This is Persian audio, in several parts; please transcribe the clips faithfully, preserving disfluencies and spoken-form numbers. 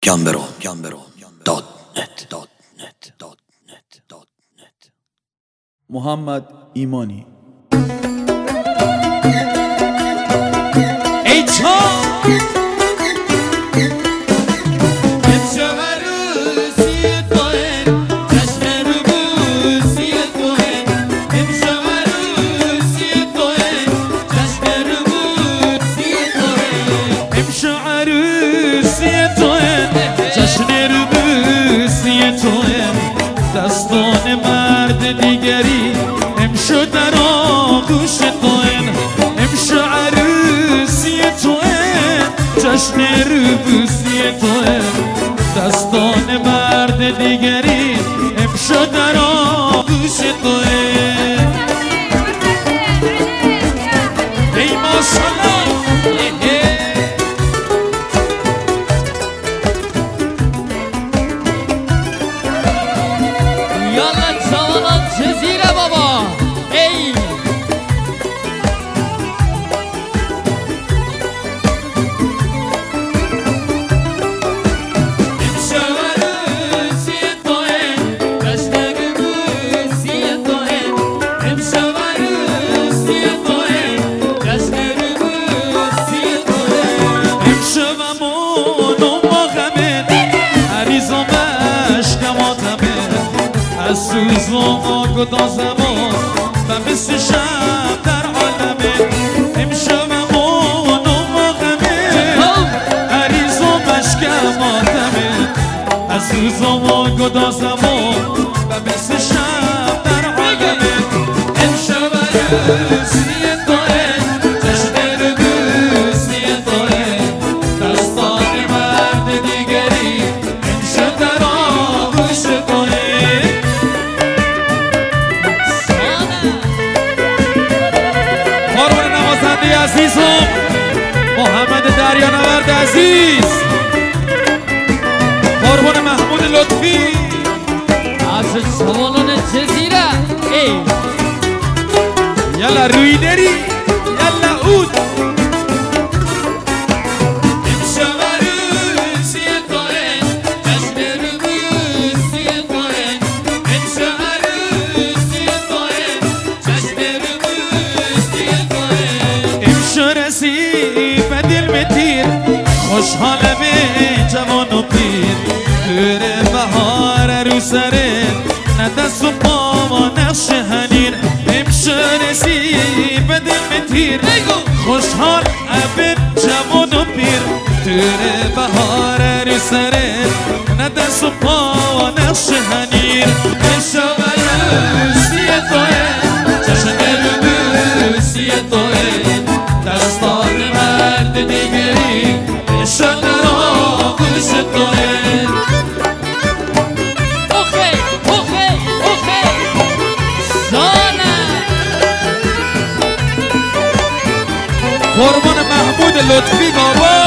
گامبرو گامبرو دات نت دات نت دات نت دات نت. محمد ایمانی. ای چا دستان مرد دیگری امشو در آغوش توین، امشو عروسی توین، جشن روبوسی توین. دستان مرد دیگری امشو در آغوش توین. ای ماشالله سوز و آگدا زمان و مثل شب در عالمه. امشب امان و ماغمه عریض و مشکم آدمه. از سوز و آگدا زمان و مثل شب در عالمه. امشب عروسی توه جشن روبوسی توه. دستان مرد دیگری امشب در آغوش توه. عزیزم محمد دریانورد عزیز، قربان محمود لطفی از سوالان جزیره. ای یلا روی دری یلا اود. امشب عروسی توه جشن روبوسی توه. امشب عروسی توه جشن روبوسی توه. رسید به دل متیر خوشحاله به جوان و پیر. دور بهار رو سره نه دست و پا و نقش هنیر. امشه رسید به دل متیر خوشحال به جوان و پیر. دور بهار رو سره نه دست و پا و نقش هنیر. امشه عروسی توه جشن روبوسی توه. دستان مرد دیگری امشب در آغوش توه. اوخی اوخی اوخی زانه قربان محمود لطفی بابا.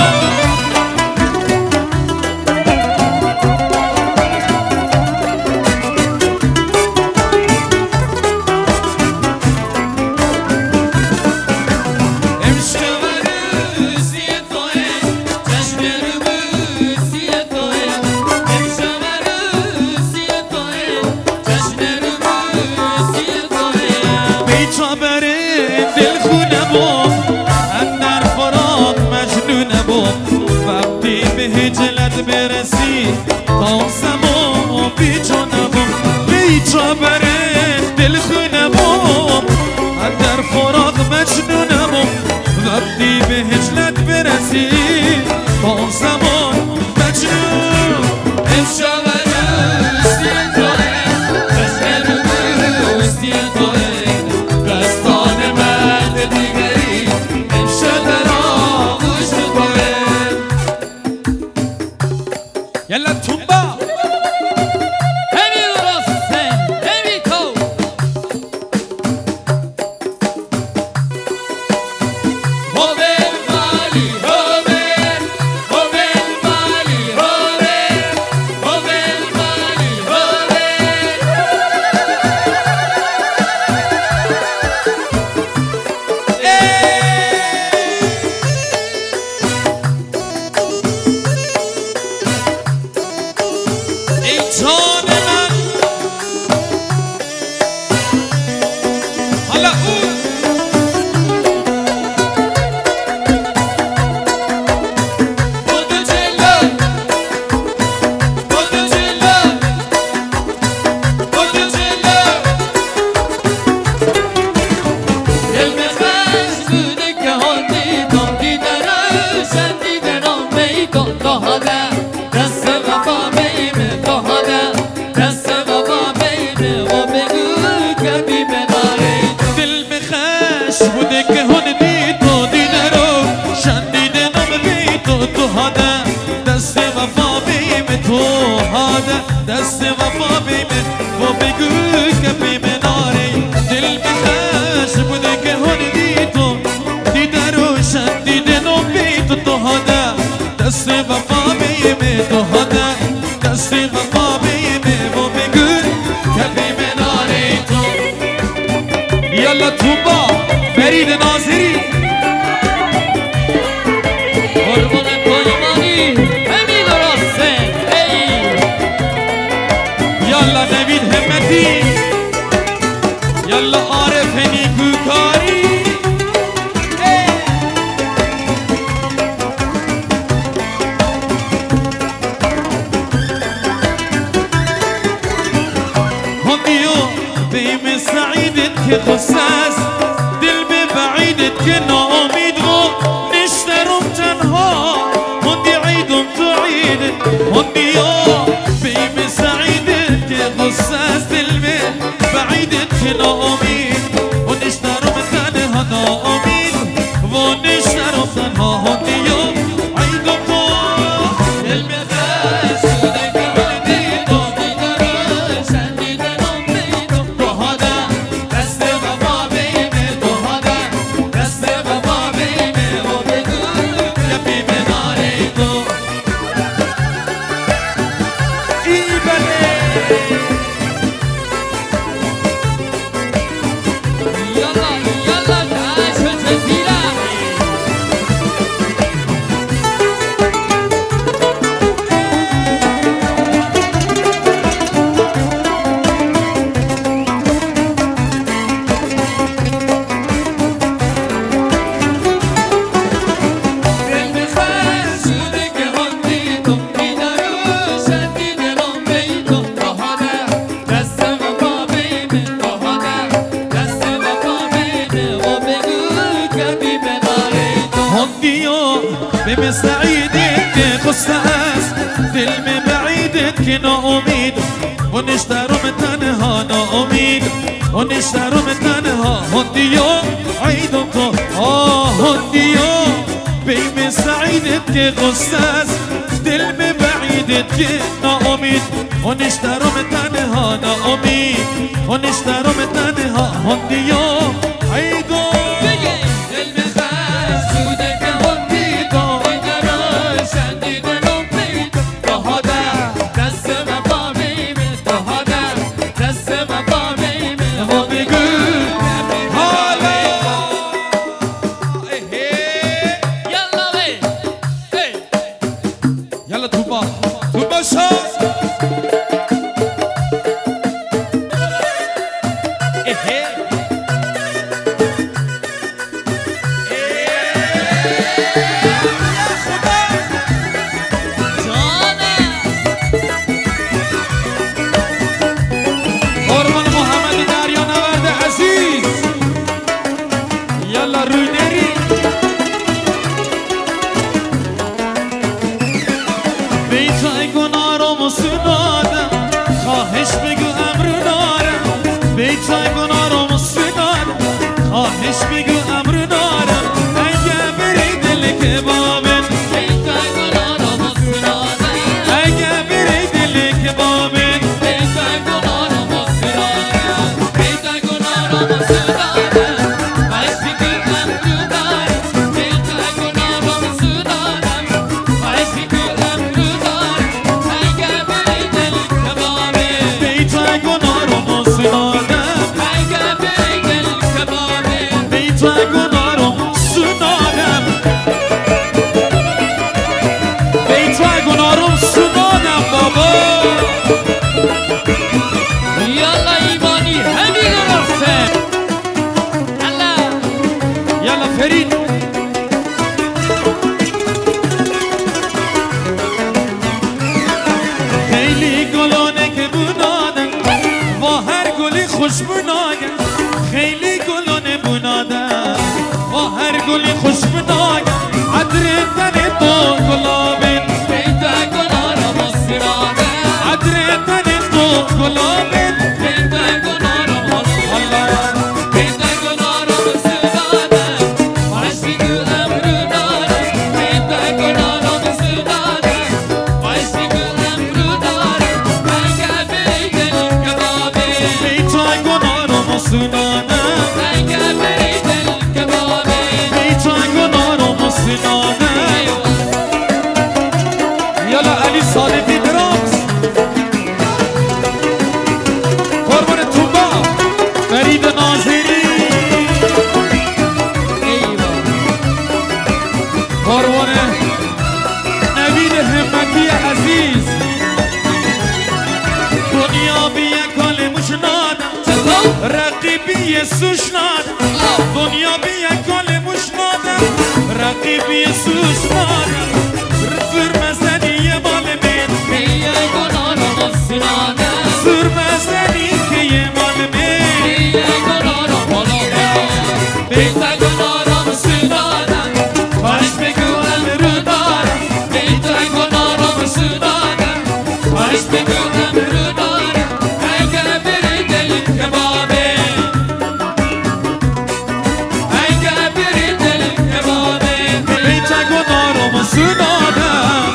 وقتی به هجلت برسی تا زمان بیچو نبام. بیچا بره دل خونمام در فراق مجنونمام. وقتی به هجلت برسی تا زمان مجنون. امشب عروسی توه جشن روبوسی توه. دستان مرد دیگری امشب در آغوش توه. یلا تومبا همی درستن همی تو هوبل مالی هوبل هوبل مالی هوبل هوبل مالی هوبل. تو هاده دست وفا بیمه و بگو که بیمه ناری دل بخش بوده که هندی تو دیده روشن دیده نو بی تو تو هاده دست وفا بیمه تو هاده دست وفا بیمه و بگو که بیمه ناری تو یالا توبا فرید ناظری قربون پیمانی همین راسته ای یالا نوید همتی یالا عارف نیکوکاری هندیو بیم سعیدت که خصاص دل به بعیدت که ناامید و نشترم تنها هندی عیدم تو عیدت هندیو بیم سعیدت که خصاص دل به بعیدت که ناامید و نشترم تنها ناامید و نشترم تنها هندیو عیدم تو دل به خش شده که هندی تو دیدارم شنیده نمیدم تو هاده دست وفا بیمه تو هاده دست وفا بیمه و بگو که بیمه ناری تو ای بله یالا یالا تعش و جزیره دل بخش شده که هندی تو دیدارم شنیده نمیدم تو هاده دست وفا بیمه تو هاده دست وفا بیمه و بگو که بیمه ناری تو هندیو بیم سعیدت که خسته است دل می بعیدت که ناامید و نشترم تنها ناامید و نشترم تنها هندیو عیدم تو آه هندیو بیم سعیدت که خسته است دل می بعیدت که ناامید و نشترم تنها ناامید و نشترم تنها هندیو عیدم بگه دل بخش شده که هندی تو دیدارم شنیده نمیدم تو هاده دست وفا بیمه تو هاده دست وفا بیمه و بگو حالا یالا بی ای یالا توبا توبا شد جانه قربان محمد دریا نورد عزیز یالا روی نری بیتای گنارم سنادم خواهش بگو امر دارم بیتای گنارم سنادم خواهش بگو امر دارم اگه بری دل که بابن بیتا گنارم سراده اگه بری دل که بابن بیتا گنارم سراده بیتا گنارم سراده باش بگو امر دارم بیتا گنارم سراده باش بگو امر دارم اگه بری دل کبابه بیتای گنارم سنادم اگه بری دل کبابه بیتای گنارم سنادم بیتای گنارم سنادم بابا یالا ایمانی همین راسته الله یالا فرید خیلی گلانه که بنادن و هر گلی خوش بناگن خیلی گلانه بنادن و هر گلی خوش بناگن عطر تن تو گلابن بیتا گنارم سراده عطر تن تو گلابن بیتا گنارم الله بیتا گنارم سراده باش بگو امر دارم بیتا گنارم سراده باش بگو امر یسوش نادم دنیا بیا کل مش نادم رقیب یسوش نادم سرمزدی یه مال من بیا گنارم سنادم سرمزدی که یه مال من بیا گنارم بالادم بیتا گنارم سنادم باش بگویم رو دارم بیتا گنارم سنادم باش بگویم رو دارم اگه بری دل کبابه اگه بری دل کبابه بیتا گنارم سنادم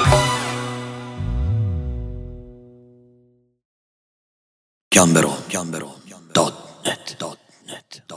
Gambero, Gambero, dot net, dot net, dot